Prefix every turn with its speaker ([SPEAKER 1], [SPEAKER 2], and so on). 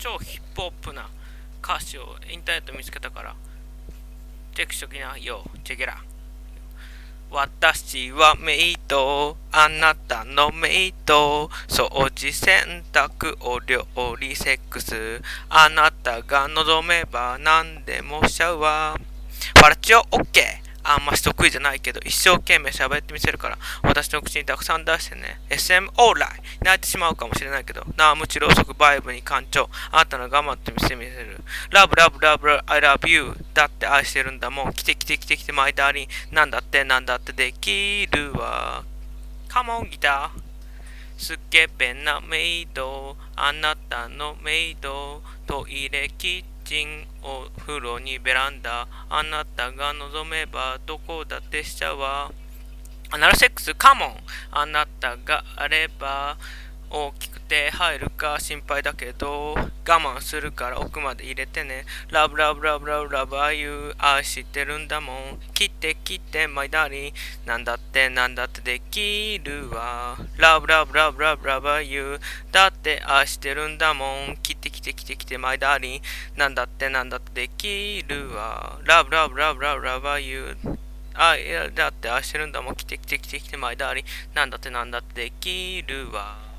[SPEAKER 1] 超ヒップホップな歌詞をインターネット見つけたからチェックしときなよ。チェケラ。私はメイド、あなたのメイド、掃除洗濯お料理セックス、あなたが望めば何でもしちゃうわ。パラチオ OK。 あんまし得意じゃないけど一生懸命喋ってみせるから私の口にたくさん出してね。 SM オーライ泣いてしまうかもしれないけどなあ、むちろうそくバイブに干潮、あなたの我慢ってみせる。ラブラブラブラ I love you だって愛してるんだもん。来て来て来て来てマイダーリン、なんだってなんだってできるわ。カモンギター。スケベなメイド、あなたのメイド、トイレキッチンお風呂にベランダ、あなたが望めばどこだってしちゃうわ。アナルセックスカモン、あなたがあれば大きくて入るか心配だけど我慢するから奥まで入れてね。ラブラブラブラブラブあいう愛してるんだもん。切って切ってマイダーリン、なんだってなんだってできるわ。ラブラブラブラブラブあいうだって愛してるんだもん。切って切って切って切ってマイダーリン、なんだってなんだってできるわ。ラブラブラブラブラブあいういやだって愛してるんだもん。来て来て来て来てマイダーリン、なんだってなんだってできるわ。